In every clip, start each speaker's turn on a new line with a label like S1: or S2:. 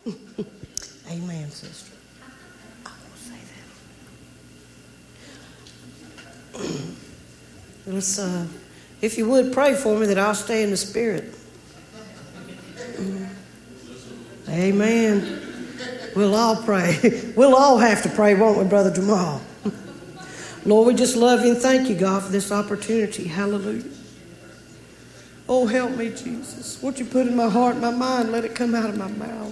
S1: Amen, sister. I will say that. Let's, if you would, pray for me that I'll stay in the Spirit. Amen. We'll all pray. We'll all have to pray, won't we, Brother Jamal? Lord, we just love you and thank you, God, for this opportunity. Hallelujah. Oh, help me, Jesus. What you put in my heart and my mind, let it come out of my mouth.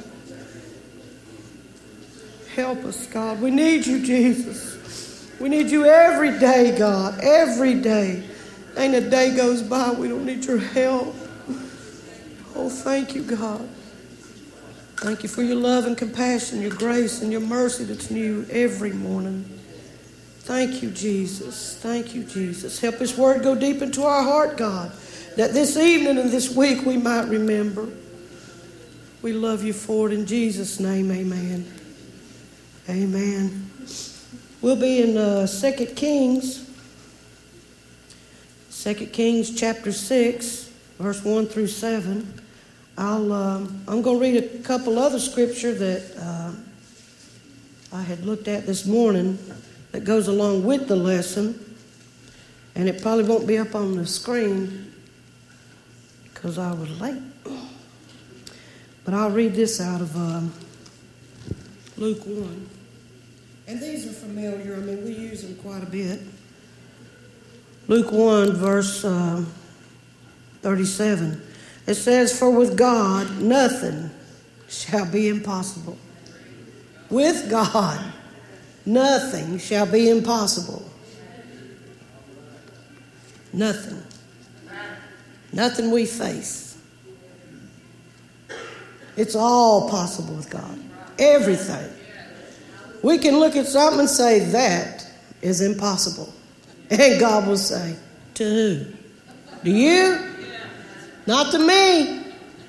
S1: Help us, God. We need you, Jesus. We need you every day, God. Every day. Ain't a day goes by we don't need your help. Oh, thank you, God. Thank you for your love and compassion, your grace and your mercy that's new every morning. Thank you, Jesus. Thank you, Jesus. Help this word go deep into our heart, God, that this evening and this week we might remember. We love you for it in Jesus' name, amen. Amen. We'll be in 2 Kings. 2 Kings chapter 6, verse 1 through 7. I'm going to read a couple other scripture that I had looked at this morning that goes along with the lesson. And it probably won't be up on the screen because I was late. But I'll read this out of Luke 1. And these are familiar. I mean, we use them quite a bit. Luke 1, verse 37. It says, "For with God nothing shall be impossible." With God nothing shall be impossible. Nothing. Nothing we face. It's all possible with God. Everything. We can look at something and say, that is impossible. And God will say, to who? To you? Not to me.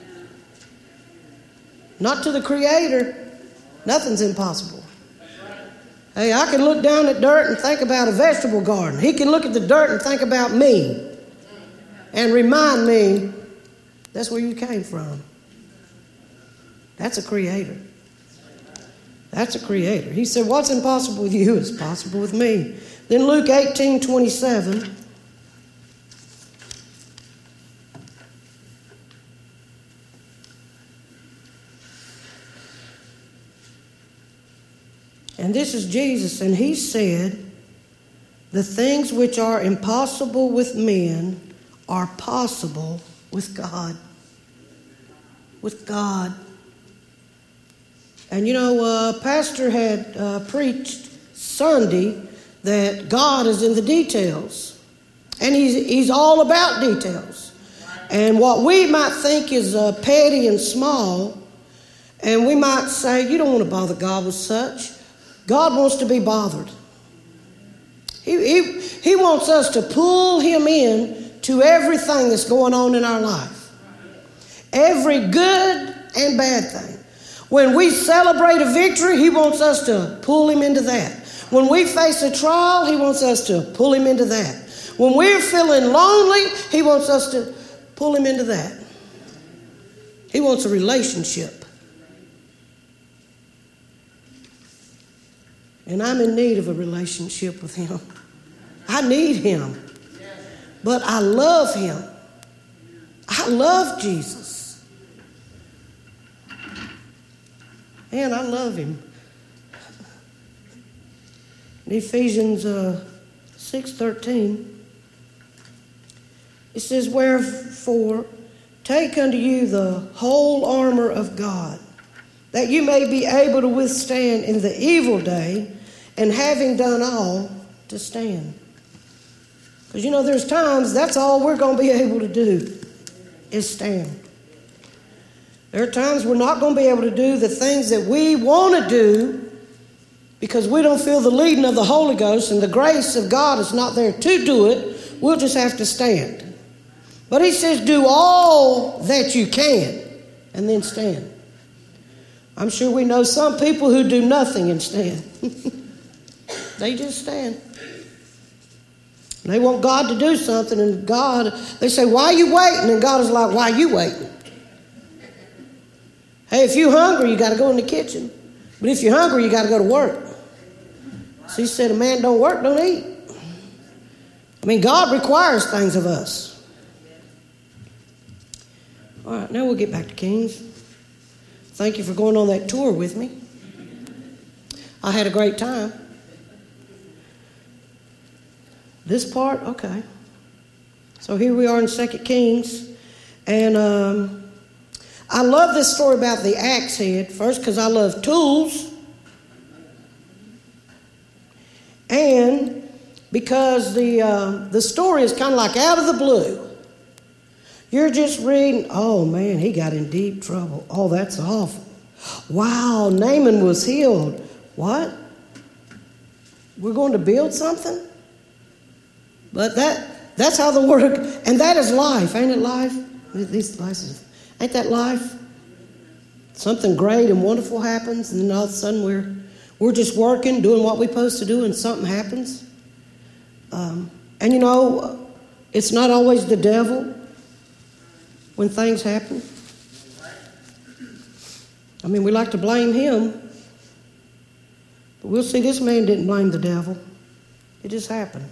S1: Not to the Creator. Nothing's impossible. Hey, I can look down at dirt and think about a vegetable garden. He can look at the dirt and think about me and remind me that's where you came from. That's a Creator. That's a Creator. He said, what's impossible with you is possible with me. Then Luke 18:27. And this is Jesus, and he said, the things which are impossible with men are possible with God. With God. And you know, Pastor had preached Sunday that God is in the details. And he's all about details. And what we might think is petty and small, and we might say, you don't want to bother God with such. God wants to be bothered. He wants us to pull him in to everything that's going on in our life. Every good and bad thing. When we celebrate a victory, he wants us to pull him into that. When we face a trial, he wants us to pull him into that. When we're feeling lonely, he wants us to pull him into that. He wants a relationship. And I'm in need of a relationship with him. I need him. But I love him. I love Jesus. Man, I love him. In Ephesians 6:13, it says, wherefore, take unto you the whole armor of God, that you may be able to withstand in the evil day, and having done all, to stand. Because you know, there's times that's all we're going to be able to do is stand. There are times we're not going to be able to do the things that we want to do because we don't feel the leading of the Holy Ghost and the grace of God is not there to do it. We'll just have to stand. But he says, do all that you can and then stand. I'm sure we know some people who do nothing and stand. They just stand. They want God to do something, and God, they say, why are you waiting? And God is like, why are you waiting? Hey, if you're hungry, you got to go in the kitchen. But if you're hungry, you got to go to work. So he said, a man don't work, don't eat. I mean, God requires things of us. All right, now we'll get back to Kings. Thank you for going on that tour with me. I had a great time. This part, okay. So here we are in 2 Kings. And I love this story about the axe head. First, because I love tools. And because the story is kind of like out of the blue. You're just reading, oh man, he got in deep trouble. Oh, that's awful. Wow, Naaman was healed. What? We're going to build something? But that's how the word, and that is life. Ain't it life? Ain't that life? Something great and wonderful happens, and then all of a sudden we're just working, doing what we're supposed to do, and something happens. And you know, it's not always the devil when things happen. I mean, we like to blame him, but we'll see this man didn't blame the devil. It just happened.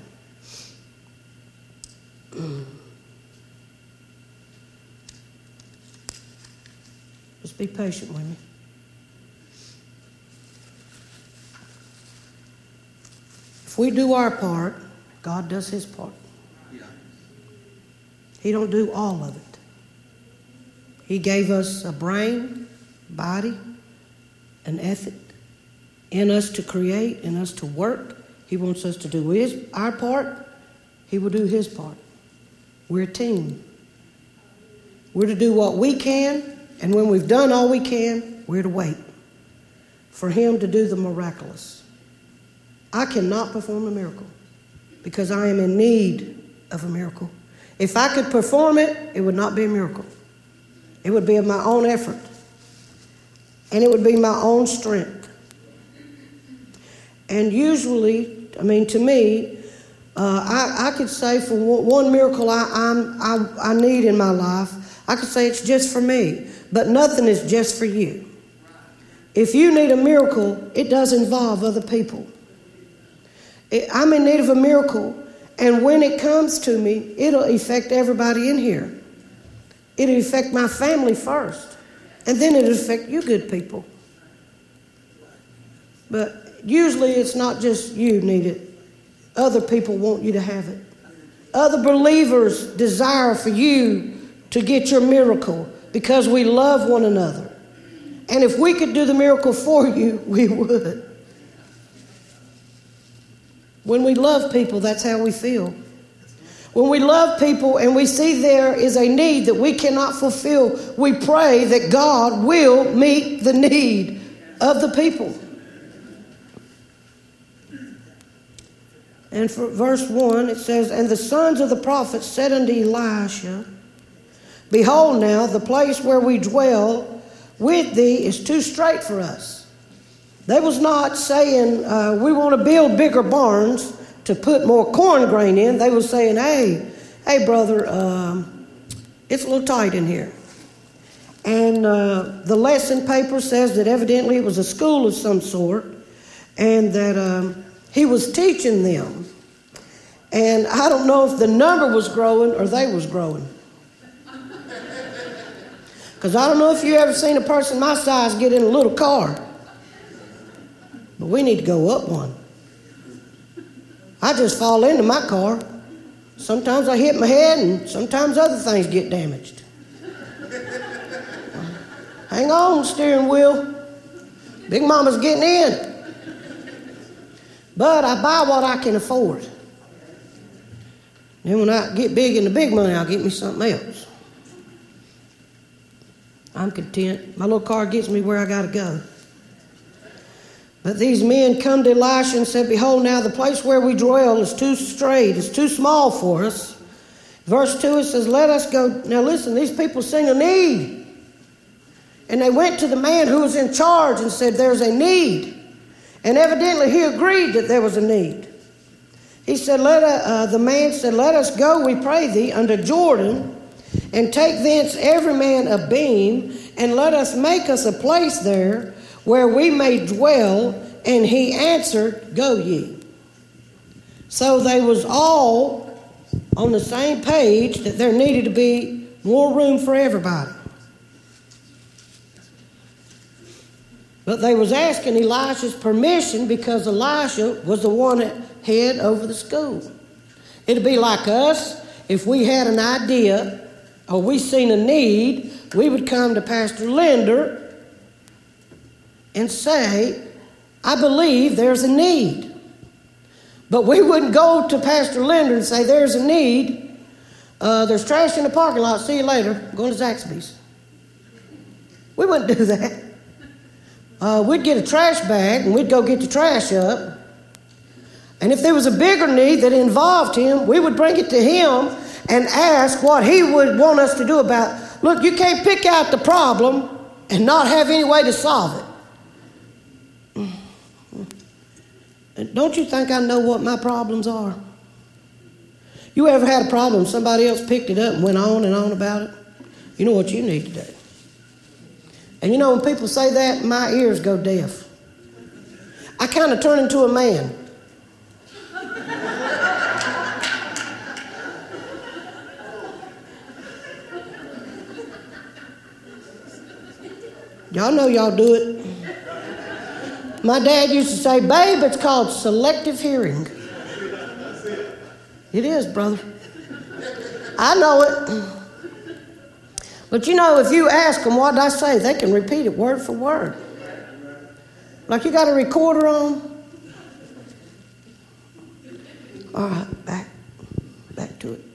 S1: Just be patient with me. If we do our part, God does his part. He don't do all of it. He gave us a brain, body, an ethic in us to create, in us to work. He wants us to do our part. He will do his part. We're a team. We're to do what we can, and when we've done all we can, we're to wait for him to do the miraculous. I cannot perform a miracle because I am in need of a miracle. If I could perform it, it would not be a miracle. It would be of my own effort, and it would be my own strength. And usually, I mean, to me, I could say for one miracle I need in my life, I could say it's just for me. But nothing is just for you. If you need a miracle, it does involve other people. I'm in need of a miracle, and when it comes to me, it'll affect everybody in here. It'll affect my family first, and then it'll affect you good people. But usually it's not just you need it. Other people want you to have it. Other believers desire for you to get your miracle because we love one another. And if we could do the miracle for you, we would. When we love people, that's how we feel. When we love people and we see there is a need that we cannot fulfill, we pray that God will meet the need of the people. And for verse 1, it says, and the sons of the prophets said unto Elisha, behold now, the place where we dwell with thee is too strait for us. They was not saying, we want to build bigger barns to put more corn grain in. They was saying, hey brother, it's a little tight in here. And the lesson paper says that evidently it was a school of some sort, and that he was teaching them. And I don't know if the number was growing or they was growing. Because I don't know if you ever seen a person my size get in a little car. But we need to go up one. I just fall into my car. Sometimes I hit my head and sometimes other things get damaged. Hang on, steering wheel. Big Mama's getting in. But I buy what I can afford. Then when I get big in the big money, I'll get me something else. I'm content. My little car gets me where I got to go. But these men come to Elisha and said, behold, now the place where we dwell is too strait, it's too small for us. Verse 2, it says, let us go. Now listen, these people sing a need. And they went to the man who was in charge and said, there's a need. And evidently he agreed that there was a need. He said, the man said, let us go, we pray thee, unto Jordan, and take thence every man a beam, and let us make us a place there where we may dwell. And he answered, Go ye. So they was all on the same page that there needed to be more room for everybody. But they was asking Elisha's permission because Elisha was the one that head over the school. It'd be like us, if we had an idea or we seen a need, we would come to Pastor Linder and say, I believe there's a need. But we wouldn't go to Pastor Linder and say, there's a need. There's trash in the parking lot. See you later. I'm going to Zaxby's. We wouldn't do that. We'd get a trash bag and we'd go get the trash up. And if there was a bigger need that involved him, we would bring it to him and ask what he would want us to do about it. Look, you can't pick out the problem and not have any way to solve it. And don't you think I know what my problems are? You ever had a problem, somebody else picked it up and went on about it? You know what you need to do. And you know, when people say that, my ears go deaf. I kind of turn into a man. Y'all know y'all do it. My dad used to say, babe, it's called selective hearing. It is, brother. I know it. But you know, if you ask them, what did I say? They can repeat it word for word. Like you got a recorder on. All right, back to it.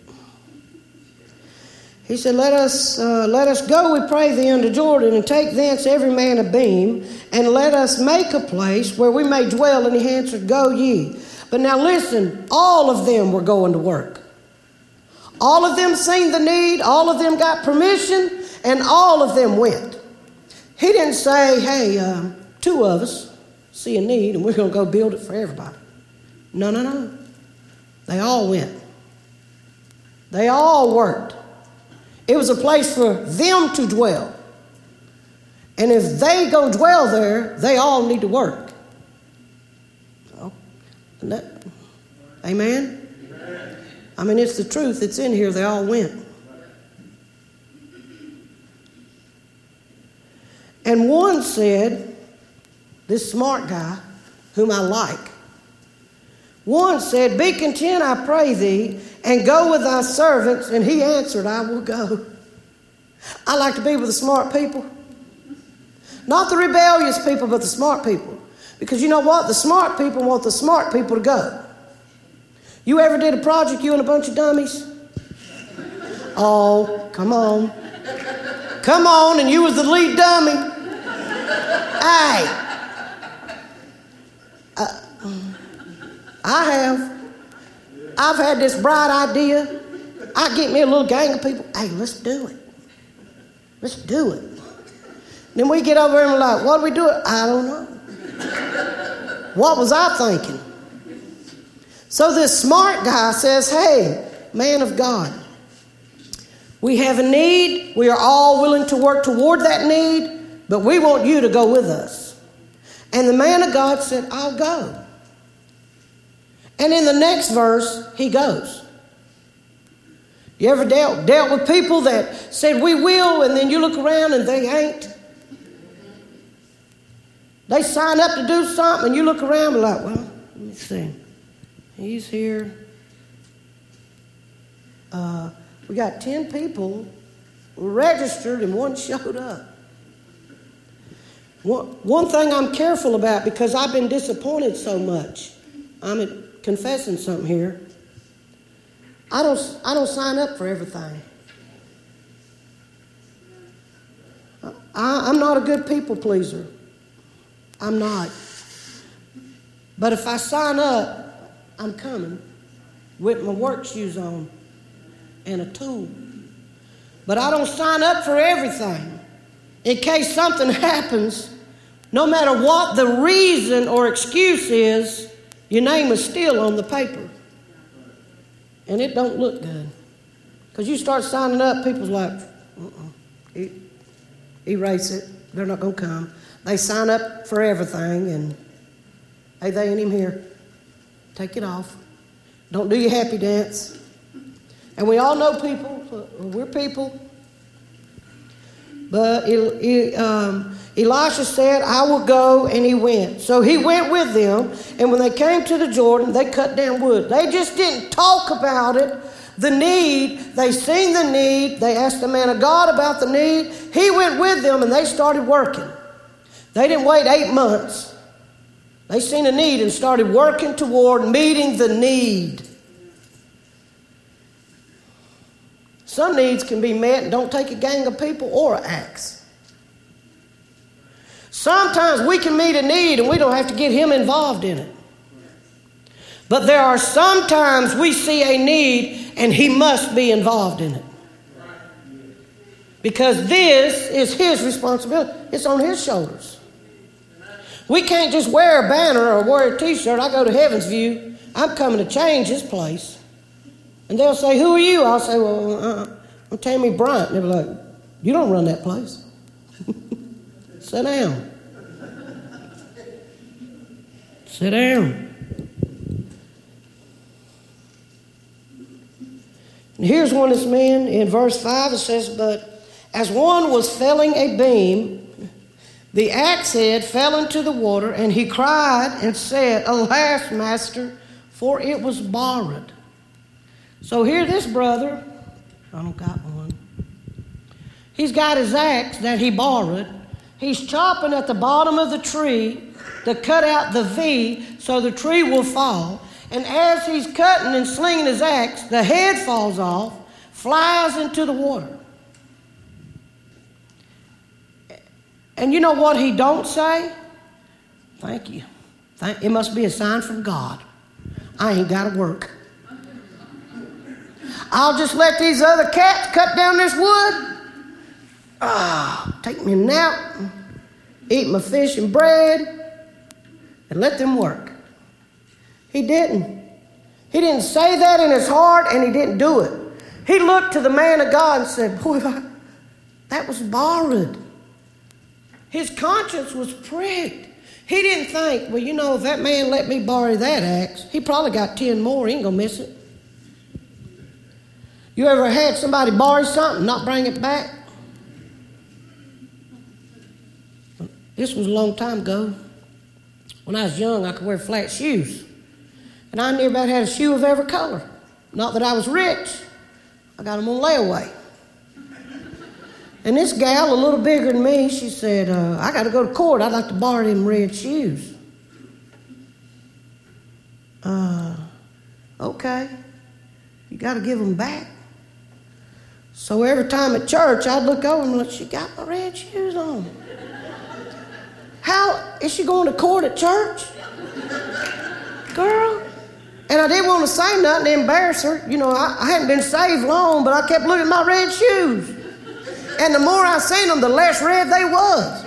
S1: He said, let us go, we pray thee, unto Jordan, and take thence every man a beam, and let us make a place where we may dwell. And he answered, Go ye. But now listen, all of them were going to work. All of them seen the need, all of them got permission, and all of them went. He didn't say, hey, two of us see a need, and we're going to go build it for everybody. No. They all went. They all worked. It was a place for them to dwell. And if they go dwell there, they all need to work. So, amen? I mean, it's the truth. It's in here. They all went. And one said, this smart guy, whom I like, one said, Be content, I pray thee, and go with thy servants. And he answered, I will go. I like to be with the smart people. Not the rebellious people, but the smart people. Because you know what? The smart people want the smart people to go. You ever did a project, you and a bunch of dummies? Oh, come on. Come on, and you was the lead dummy. Hey. I've had this bright idea. I get me a little gang of people. Hey, let's do it. Let's do it. Then we get over there and we're like, what do we do? I don't know. What was I thinking? So this smart guy says, hey, man of God, we have a need. We are all willing to work toward that need, but we want you to go with us. And the man of God said, I'll go. And in the next verse, he goes. You ever dealt with people that said, we will, and then you look around and they ain't? They sign up to do something, and you look around and like, well, let me see. He's here. We got 10 people registered and one showed up. One thing I'm careful about, because I've been disappointed so much, I'm confessing something here. I don't sign up for everything. I'm not a good people pleaser. I'm not. But if I sign up, I'm coming with my work shoes on and a tool. But I don't sign up for everything. In case something happens, no matter what the reason or excuse is, your name is still on the paper. And it don't look good. Because you start signing up, people's like, erase it. They're not going to come. They sign up for everything, and hey, they ain't even here. Take it off. Don't do your happy dance. And we all know people. We're people. But Elisha said, I will go, and he went. So he went with them, and when they came to the Jordan, they cut down wood. They just didn't talk about it, the need. They seen the need. They asked the man of God about the need. He went with them, and they started working. They didn't wait 8 months. They seen a need and started working toward meeting the need. Some needs can be met and don't take a gang of people or an axe. Sometimes we can meet a need and we don't have to get him involved in it. But there are some times we see a need and he must be involved in it. Because this is his responsibility. It's on his shoulders. We can't just wear a banner or wear a t-shirt. I go to Heaven's View. I'm coming to change this place. And they'll say, who are you? I'll say, well, I'm Tammy Bryant. And they'll be like, you don't run that place. Sit down. Sit down. And here's one of this men in verse 5. It says, but as one was felling a beam, the axe head fell into the water, and he cried and said, alas, master, for it was borrowed. So here this brother, I don't got one. He's got his axe that he borrowed. He's chopping at the bottom of the tree to cut out the V so the tree will fall. And as he's cutting and slinging his axe, the head falls off, flies into the water. And you know what he don't say? Thank you. It must be a sign from God. I ain't got to work. I'll just let these other cats cut down this wood. Take me a nap, eat my fish and bread, and let them work. He didn't. He didn't say that in his heart, and he didn't do it. He looked to the man of God and said, boy, that was borrowed. His conscience was pricked. He didn't think, well, you know, if that man let me borrow that axe, he probably got 10 more. He ain't going to miss it. You ever had somebody borrow something, not bring it back? This was a long time ago. When I was young, I could wear flat shoes. And I never had a shoe of every color. Not that I was rich. I got them on layaway. And this gal, a little bigger than me, she said, I got to go to court. I'd like to borrow them red shoes. Okay. You got to give them back. So every time at church, I'd look over and look, she got my red shoes on. How is she going to court at church? Girl. And I didn't want to say nothing to embarrass her. You know, I hadn't been saved long, but I kept looking at my red shoes. And the more I seen them, the less red they was.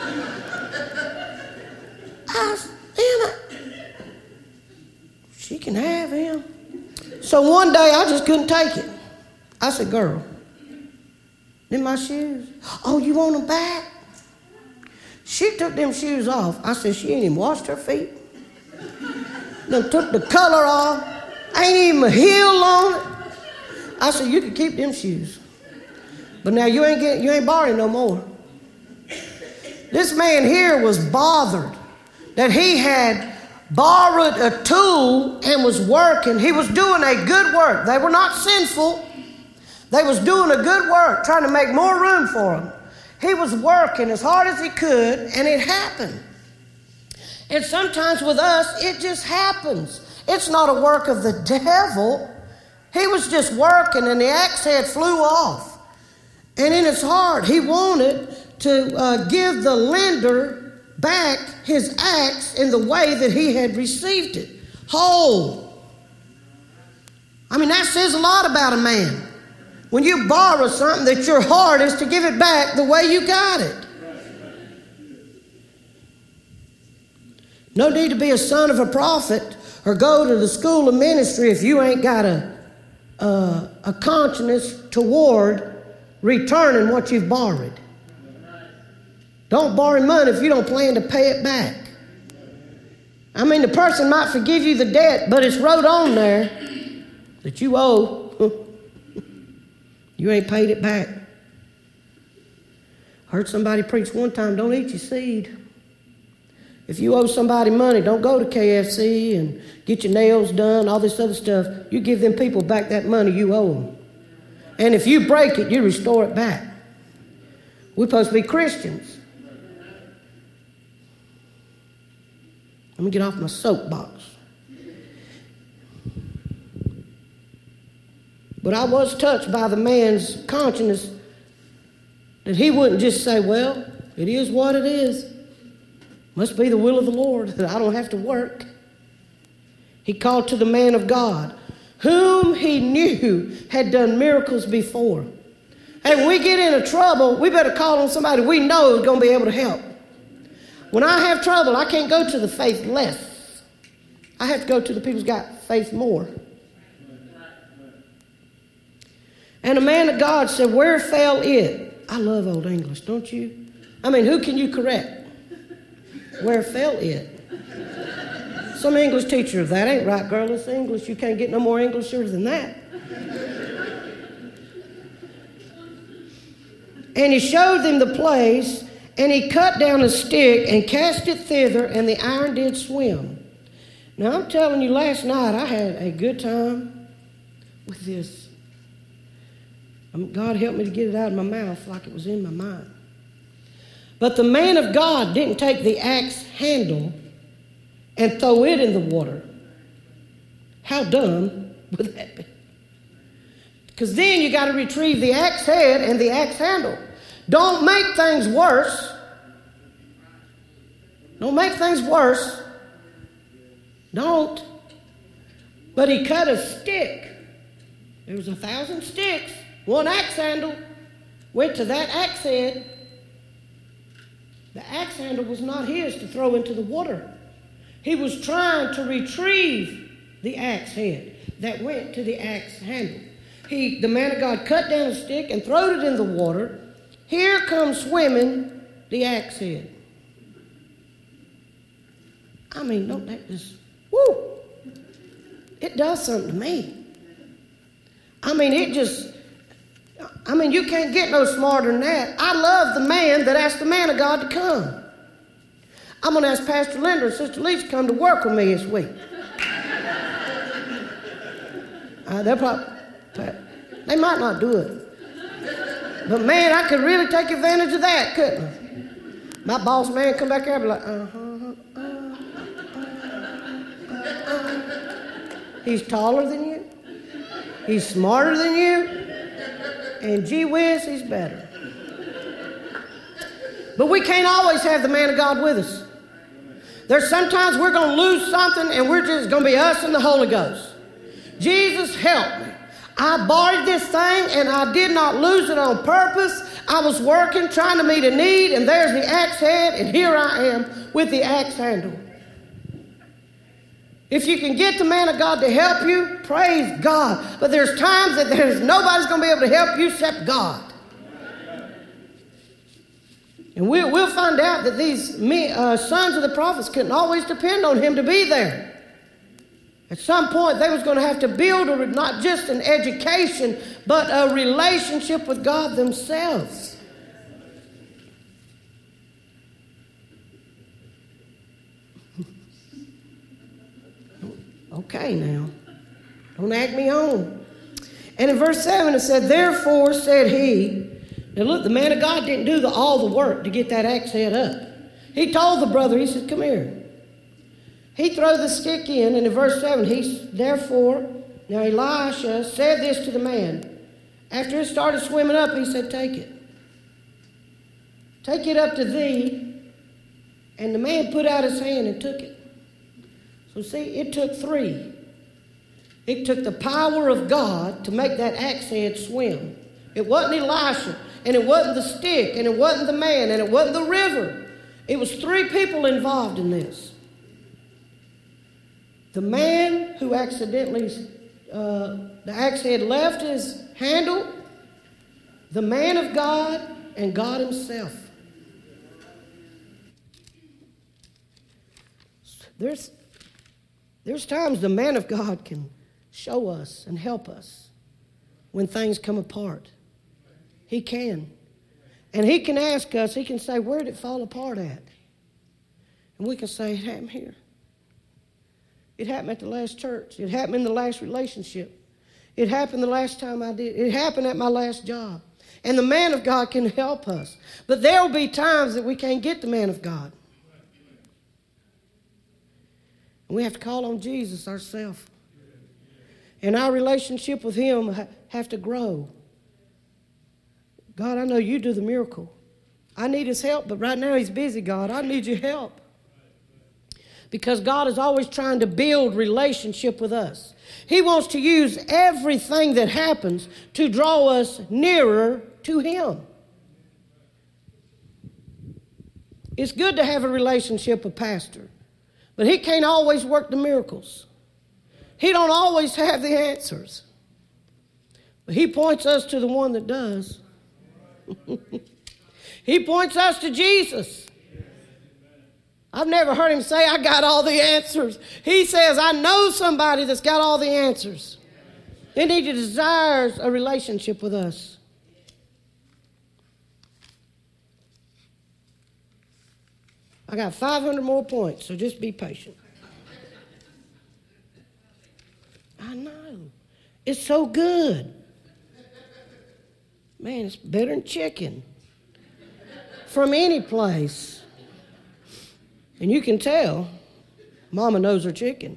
S1: I was, damn it. She can have him. So one day, I just couldn't take it. I said, girl, them my shoes? Oh, you want them back? She took them shoes off. I said, she ain't even washed her feet. Then took the color off. Ain't even a heel on it. I said, you can keep them shoes. But now you ain't borrowing no more. This man here was bothered that he had borrowed a tool and was working. He was doing a good work. They were not sinful. They was doing a good work, trying to make more room for him. He was working as hard as he could, and it happened. And sometimes with us, it just happens. It's not a work of the devil. He was just working, and the axe head flew off. And in his heart, he wanted to give the lender back his axe in the way that he had received it, whole. I mean, that says a lot about a man. When you borrow something, that your heart is to give it back the way you got it. No need to be a son of a prophet or go to the school of ministry if you ain't got a a conscience toward returning what you've borrowed. Don't borrow money if you don't plan to pay it back. I mean, the person might forgive you the debt, but it's wrote on there that you owe. You ain't paid it back. Heard somebody preach one time, don't eat your seed. If you owe somebody money, don't go to KFC and get your nails done, all this other stuff. You give them people back that money you owe them. And if you break it, you restore it back. We're supposed to be Christians. Let me get off my soapbox. But I was touched by the man's conscience that he wouldn't just say, well, it is what it is. Must be the will of the Lord that I don't have to work. He called to the man of God, whom he knew had done miracles before. Hey, when we get into trouble, we better call on somebody we know is going to be able to help. When I have trouble, I can't go to the faithless. I have to go to the people who's got faith more. And the man of God said, where fell it? I love Old English, don't you? I mean, who can you correct? Where fell it? Some English teacher, that ain't right, girl. It's English. You can't get no more Englisher than that. And he showed them the place, and he cut down a stick and cast it thither, and the iron did swim. Now, I'm telling you, last night I had a good time with this. God helped me to get it out of my mouth like it was in my mind. But the man of God didn't take the axe handle and throw it in the water. How dumb would that be? Because then you got to retrieve the axe head and the axe handle. Don't make things worse. Don't make things worse. Don't. But he cut a stick. There was 1,000 sticks. One axe handle went to that axe head. The axe handle was not his to throw into the water. He was trying to retrieve the axe head that went to the axe handle. The man of God cut down a stick and throwed it in the water. Here comes swimming the axe head. I mean, don't that just, whoo! It does something to me. I mean, you can't get no smarter than that. I love the man that asked the man of God to come. I'm going to ask Pastor Linda and Sister Lisa to come to work with me this week. They might not do it. But man, I could really take advantage of that, couldn't I? My boss man come back there and be like, He's taller than you. He's smarter than you. And gee whiz, he's better. But we can't always have the man of God with us. There's sometimes we're going to lose something and we're just going to be us and the Holy Ghost. Jesus, help me. I borrowed this thing and I did not lose it on purpose. I was working, trying to meet a need, and there's the axe head, and here I am with the axe handle. If you can get the man of God to help you, praise God. But there's times that nobody's going to be able to help you except God. And we'll find out that these sons of the prophets couldn't always depend on him to be there. At some point, they was going to have to build not just an education, but a relationship with God themselves. Okay, now. Don't act me on. And in verse 7 it said, therefore said he. Now look, the man of God didn't do all the work to get that axe head up. He told the brother, he said, come here. He threw the stick in, and in verse 7, now Elisha said this to the man. After it started swimming up, he said, take it. Take it up to thee. And the man put out his hand and took it. So see, it took 3. It took the power of God to make that axe head swim. It wasn't Elisha, and it wasn't the stick, and it wasn't the man, and it wasn't the river. It was 3 people involved in this. The man who accidentally The axe head left his handle, the man of God, and God himself. There's times the man of God can show us and help us when things come apart. He can. And he can ask us, he can say, where did it fall apart at? And we can say, it happened here. It happened at the last church. It happened in the last relationship. It happened the last time I did. It happened at my last job. And the man of God can help us. But there will be times that we can't get the man of God. And we have to call on Jesus ourselves. And our relationship with him have to grow. God, I know you do the miracle. I need his help, but right now he's busy, God. I need your help. Because God is always trying to build relationship with us. He wants to use everything that happens to draw us nearer to him. It's good to have a relationship with pastor, but he can't always work the miracles. He don't always have the answers. But he points us to the one that does. He points us to Jesus. I've never heard him say, I got all the answers. He says, I know somebody that's got all the answers. And he desires a relationship with us. I got 500 more points, so just be patient. I know. It's so good. Man, it's better than chicken from any place. And you can tell Mama knows her chicken.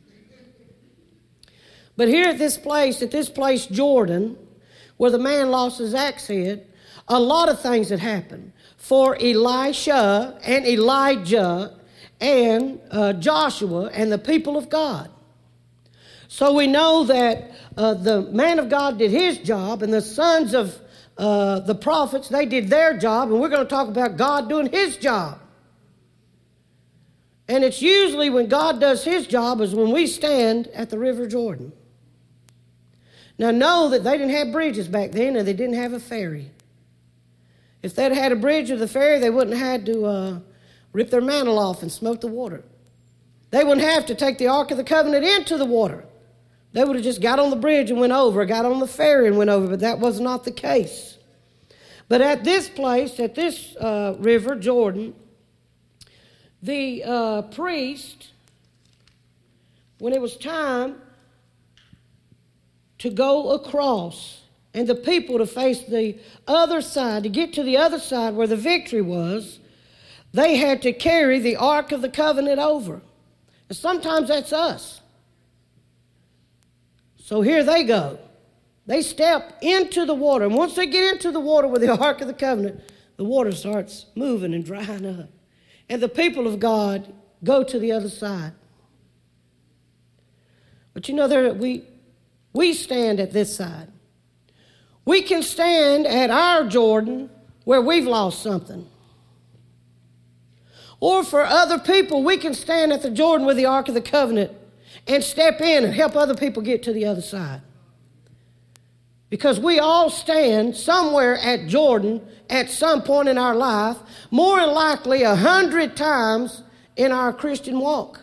S1: But here at this place, Jordan, where the man lost his axe head, a lot of things had happened for Elisha and Elijah and Joshua and the people of God. So we know that the man of God did his job, and the sons of the prophets, they did their job, and we're going to talk about God doing his job. And it's usually when God does his job is when we stand at the River Jordan. Now know that they didn't have bridges back then, and they didn't have a ferry. If they'd had a bridge or the ferry, they wouldn't have had to rip their mantle off and smoke the water. They wouldn't have to take the Ark of the Covenant into the water. They would have just got on the bridge and went over, got on the ferry and went over, but that was not the case. But at this place, at this river, Jordan, the priest, when it was time to go across and the people to face the other side, to get to the other side where the victory was, they had to carry the Ark of the Covenant over. And sometimes that's us. So here they go. They step into the water. And once they get into the water with the Ark of the Covenant, the water starts moving and drying up. And the people of God go to the other side. But you know, we stand at this side. We can stand at our Jordan where we've lost something. Or for other people, we can stand at the Jordan with the Ark of the Covenant and step in and help other people get to the other side. Because we all stand somewhere at Jordan at some point in our life, more than likely 100 times in our Christian walk.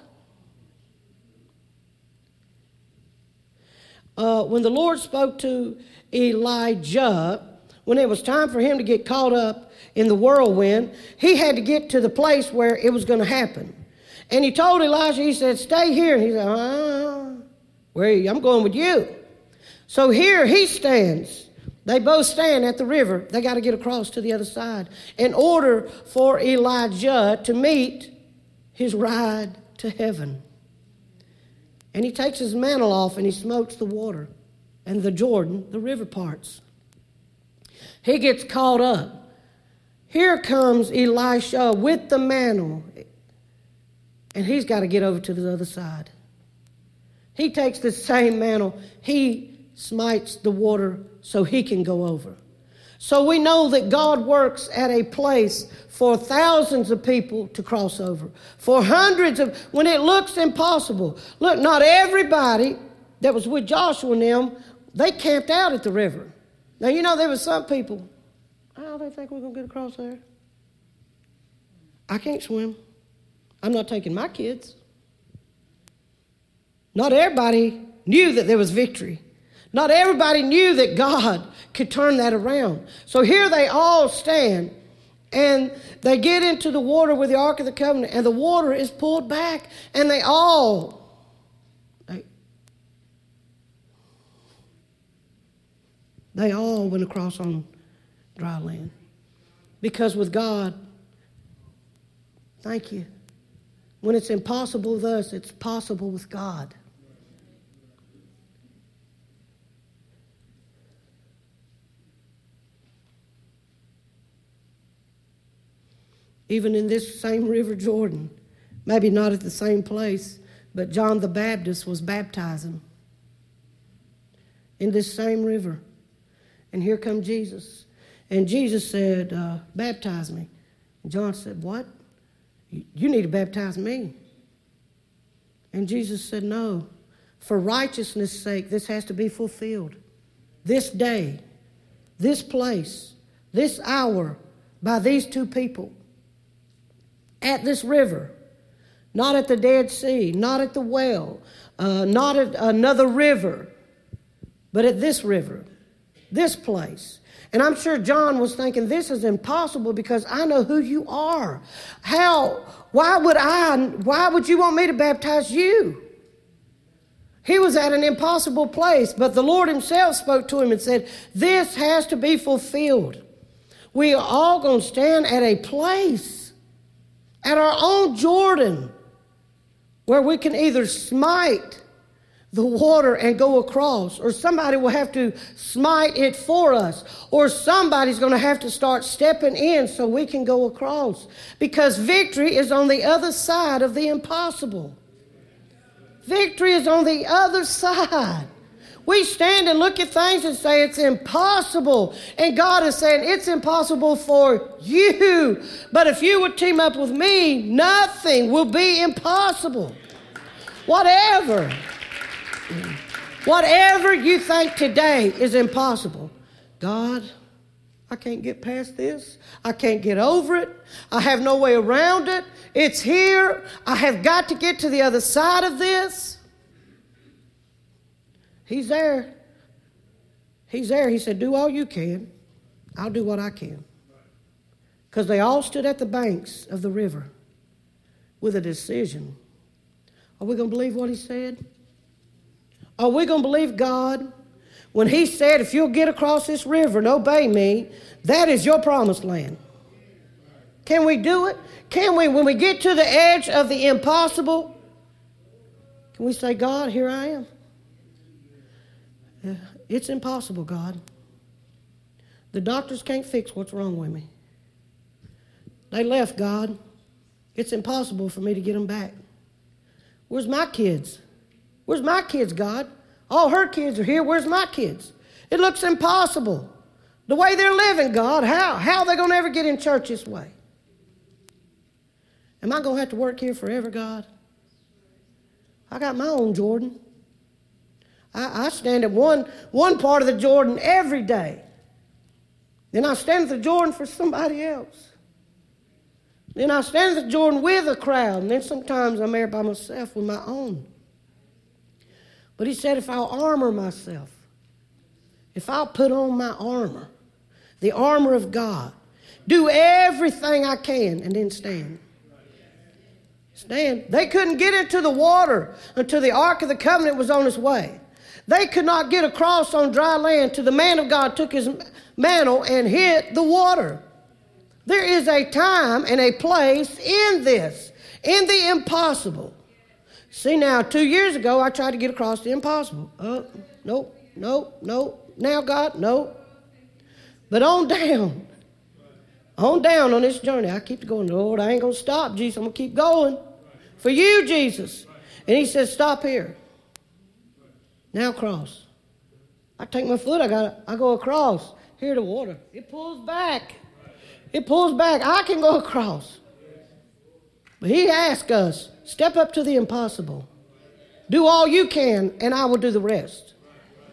S1: When the Lord spoke to Elijah, when it was time for him to get caught up in the whirlwind, he had to get to the place where it was going to happen. And he told Elijah, he said, stay here. And he said, where are you? I'm going with you. So here he stands. They both stand at the river. They got to get across to the other side in order for Elijah to meet his ride to heaven. And he takes his mantle off and he smokes the water. And the Jordan, the river parts. He gets caught up. Here comes Elisha with the mantle. And he's got to get over to the other side. He takes the same mantle. He smites the water so he can go over. So we know that God works at a place for thousands of people to cross over. For hundreds of, when it looks impossible. Look, not everybody that was with Joshua and them they camped out at the river. Now, you know, there were some people, how do they think we're going to get across there? I can't swim. I'm not taking my kids. Not everybody knew that there was victory. Not everybody knew that God could turn that around. So here they all stand, and they get into the water with the Ark of the Covenant, and the water is pulled back, and they all went across on dry land. Because with God, thank you, when it's impossible with us, it's possible with God. Even in this same river Jordan, maybe not at the same place, but John the Baptist was baptizing in this same river. And here come Jesus. And Jesus said, baptize me. And John said, what? You need to baptize me. And Jesus said, no. For righteousness' sake, this has to be fulfilled. This day, this place, this hour, by these two people. At this river, not at the Dead Sea, not at the well, not at another river, but at this river, this place. And I'm sure John was thinking, this is impossible because I know who you are. Why would you want me to baptize you? He was at an impossible place, but the Lord himself spoke to him and said, this has to be fulfilled. We are all going to stand at a place, at our own Jordan, where we can either smite the water and go across, or somebody will have to smite it for us, or somebody's going to have to start stepping in so we can go across, because victory is on the other side of the impossible. Victory is on the other side. We stand and look at things and say it's impossible. And God is saying it's impossible for you. But if you would team up with me, nothing will be impossible. Whatever you think today is impossible. God, I can't get past this. I can't get over it. I have no way around it. It's here. I have got to get to the other side of this. He's there. He's there. He said, do all you can. I'll do what I can. Because they all stood at the banks of the river with a decision. Are we going to believe what he said? Are we going to believe God when he said, if you'll get across this river and obey me, that is your promised land? Can we do it? Can we, when we get to the edge of the impossible, can we say, God, here I am? It's impossible, God. The doctors can't fix what's wrong with me. They left, God. It's impossible for me to get them back. Where's my kids? Where's my kids, God? All her kids are here. Where's my kids? It looks impossible. The way they're living, God, how are they going to ever get in church this way? Am I going to have to work here forever, God? I got my own Jordan. I stand at one part of the Jordan every day. Then I stand at the Jordan for somebody else. Then I stand at the Jordan with a crowd. And then sometimes I'm there by myself with my own. But he said, if I'll armor myself, if I'll put on my armor, the armor of God, do everything I can, and then stand. Stand. They couldn't get into the water until the Ark of the Covenant was on its way. They could not get across on dry land till the man of God took his mantle and hit the water. There is a time and a place in this, in the impossible. See now, 2 years ago, I tried to get across the impossible. Nope. Now, God, no. But on down on this journey, I keep going, Lord, I ain't going to stop, Jesus. I'm going to keep going for you, Jesus. And he says, stop here. Now cross. I take my foot, I go across. Here the water. It pulls back. I can go across. But he asked us, step up to the impossible. Do all you can, and I will do the rest.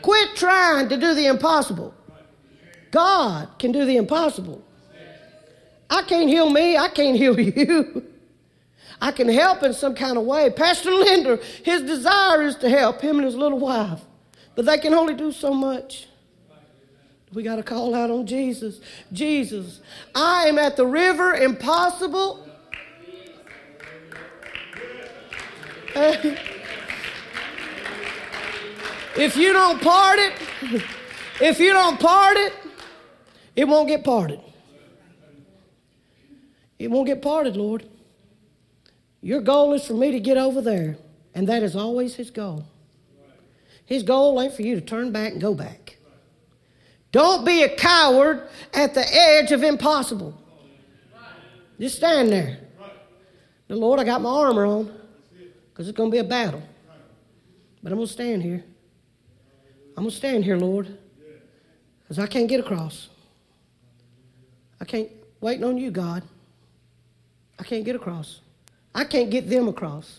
S1: Quit trying to do the impossible. God can do the impossible. I can't heal me. I can't heal you. I can help in some kind of way. Pastor Linder, his desire is to help him and his little wife. But they can only do so much. We got to call out on Jesus. Jesus, I am at the river impossible. If you don't part it, it won't get parted. It won't get parted, Lord. Your goal is for me to get over there, and that is always his goal. His goal ain't for you to turn back and go back. Don't be a coward at the edge of impossible. Just stand there. The Lord, I got my armor on because it's going to be a battle. But I'm going to stand here. I'm going to stand here, Lord, because I can't get across. I can't, waiting on you, God. I can't get across. I can't get them across.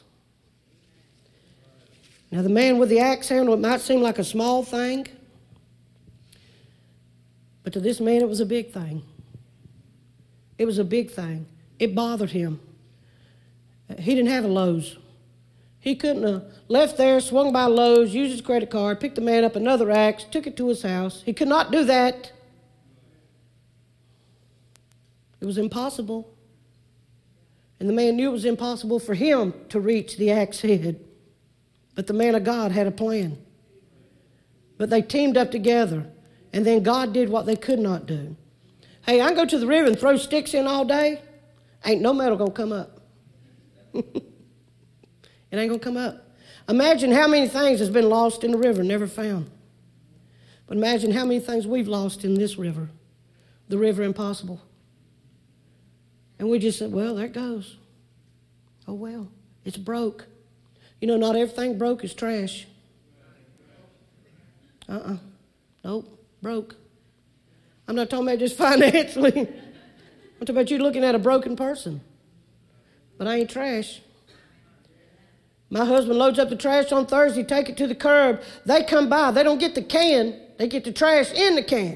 S1: Now, the man with the axe handle, it might seem like a small thing, but to this man, it was a big thing. It was a big thing. It bothered him. He didn't have a Lowe's. He couldn't have left there, swung by Lowe's, used his credit card, picked the man up another axe, took it to his house. He could not do that. It was impossible. And the man knew it was impossible for him to reach the axe head. But the man of God had a plan. But they teamed up together. And then God did what they could not do. Hey, I can go to the river and throw sticks in all day. Ain't no metal going to come up. It ain't going to come up. Imagine how many things has been lost in the river, never found. But imagine how many things we've lost in this river. The river impossible. And we just said, well, there it goes. Oh, well, it's broke. You know, not everything broke is trash. Nope, broke. I'm not talking about just financially. I'm talking about you looking at a broken person. But I ain't trash. My husband loads up the trash on Thursday, take it to the curb. They come by. They don't get the can. They get the trash in the can.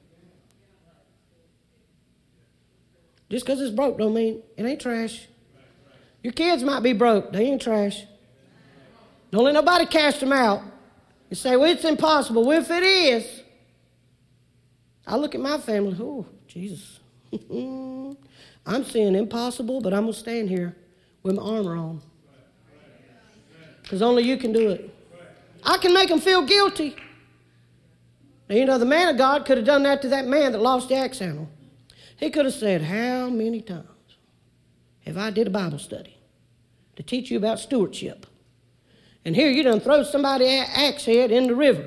S1: Just because it's broke don't mean it ain't trash. Your kids might be broke. They ain't trash. Don't let nobody cast them out and say, well, it's impossible. Well, if it is, I look at my family, oh, Jesus. I'm seeing impossible, but I'm going to stand here with my armor on. Because only you can do it. I can make them feel guilty. Now, you know, the man of God could have done that to that man that lost the axe handle. He could have said, how many times have I did a Bible study to teach you about stewardship? And here you done throw somebody's axe head in the river.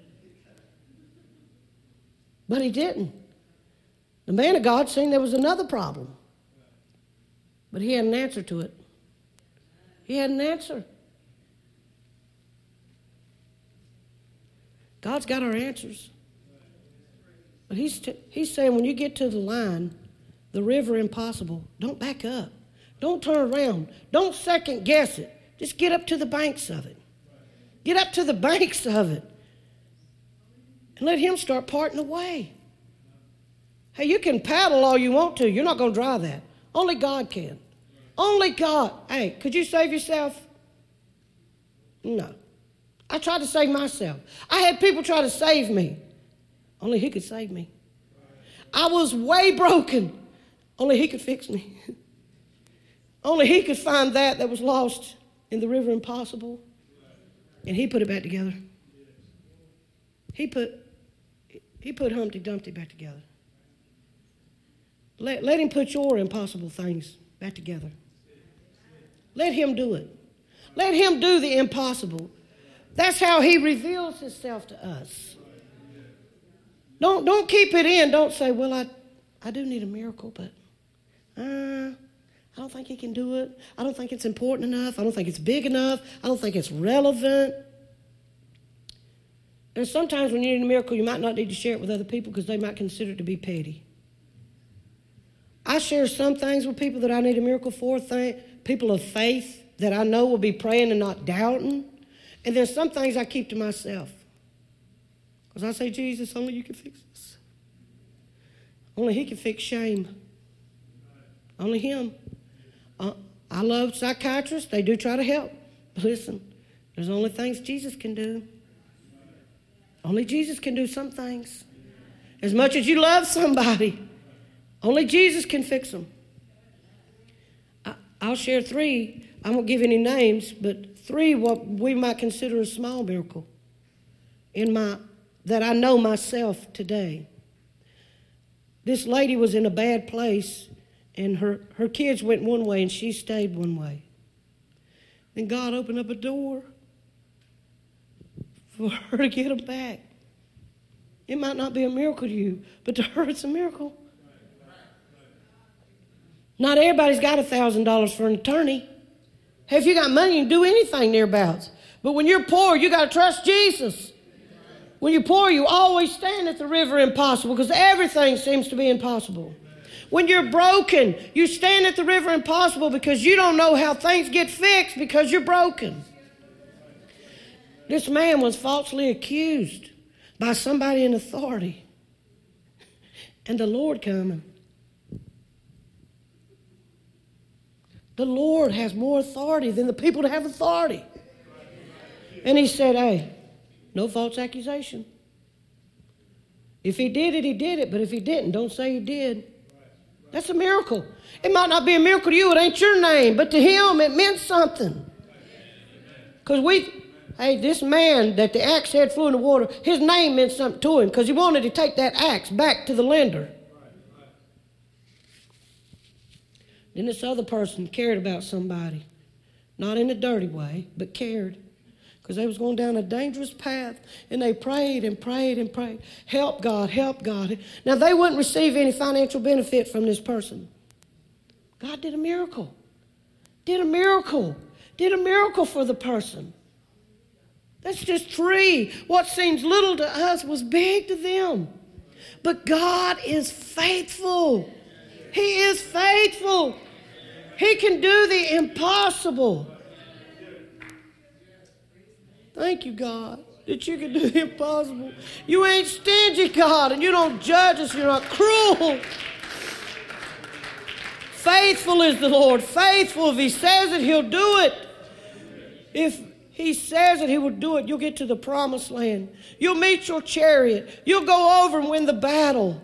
S1: But he didn't. The man of God seen there was another problem. But he had an answer to it. He had an answer. God's got our answers. But he's saying when you get to the line, the river impossible, don't back up. Don't turn around. Don't second guess it. Just get up to the banks of it. Get up to the banks of it. And let him start parting the way. Hey, you can paddle all you want to. You're not going to dry that. Only God can. Only God. Hey, could you save yourself? No. I tried to save myself. I had people try to save me. Only he could save me. I was way broken. Only he could fix me. Only he could find that was lost in the river impossible. And he put it back together. He put Humpty Dumpty back together. Let him put your impossible things back together. Let him do it. Let him do the impossible. That's how he reveals himself to us. Don't keep it in. Don't say, well, I do need a miracle, but I don't think he can do it. I don't think it's important enough. I don't think it's big enough. I don't think it's relevant. And sometimes when you need a miracle, you might not need to share it with other people because they might consider it to be petty. I share some things with people that I need a miracle for, people of faith that I know will be praying and not doubting. And there's some things I keep to myself. Because I say, Jesus, only you can fix this. Only he can fix shame. Only him. I love psychiatrists. They do try to help. But listen, there's only things Jesus can do. Only Jesus can do some things. As much as you love somebody, only Jesus can fix them. I'll share 3. I won't give any names, but 3 what we might consider a small miracle that I know myself today. This lady was in a bad place, and her kids went one way, and she stayed one way. Then God opened up a door for her to get them back. It might not be a miracle to you, but to her it's a miracle. Not everybody's got $1,000 for an attorney. Hey, if you got money, you can do anything thereabouts. But when you're poor, you got to trust Jesus. When you're poor, you always stand at the river impossible because everything seems to be impossible. When you're broken, you stand at the river impossible because you don't know how things get fixed because you're broken. This man was falsely accused by somebody in authority. And the Lord coming. The Lord has more authority than the people that have authority. And he said, hey, no false accusation. If he did it, he did it. But if he didn't, don't say he did. That's a miracle. It might not be a miracle to you. It ain't your name. But to him, it meant something. Because this man that the axe head flew in the water, his name meant something to him because he wanted to take that axe back to the lender. Then this other person cared about somebody. Not in a dirty way, but cared. Because they was going down a dangerous path. And they prayed and prayed and prayed. Help God, help God. Now they wouldn't receive any financial benefit from this person. God did a miracle. Did a miracle. Did a miracle for the person. That's just 3. What seems little to us was big to them. But God is faithful. He is faithful. He can do the impossible. Thank you, God, that you can do the impossible. You ain't stingy, God, and you don't judge us. You're not cruel. Faithful is the Lord. Faithful. If he says it, he'll do it. If he says it, he will do it. You'll get to the promised land. You'll meet your chariot. You'll go over and win the battle.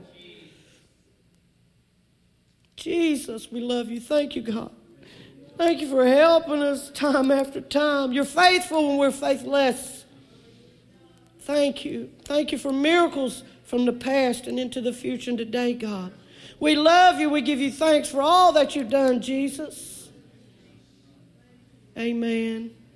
S1: Jesus, we love you. Thank you, God. Thank you for helping us time after time. You're faithful when we're faithless. Thank you. Thank you for miracles from the past and into the future and today, God. We love you. We give you thanks for all that you've done, Jesus. Amen.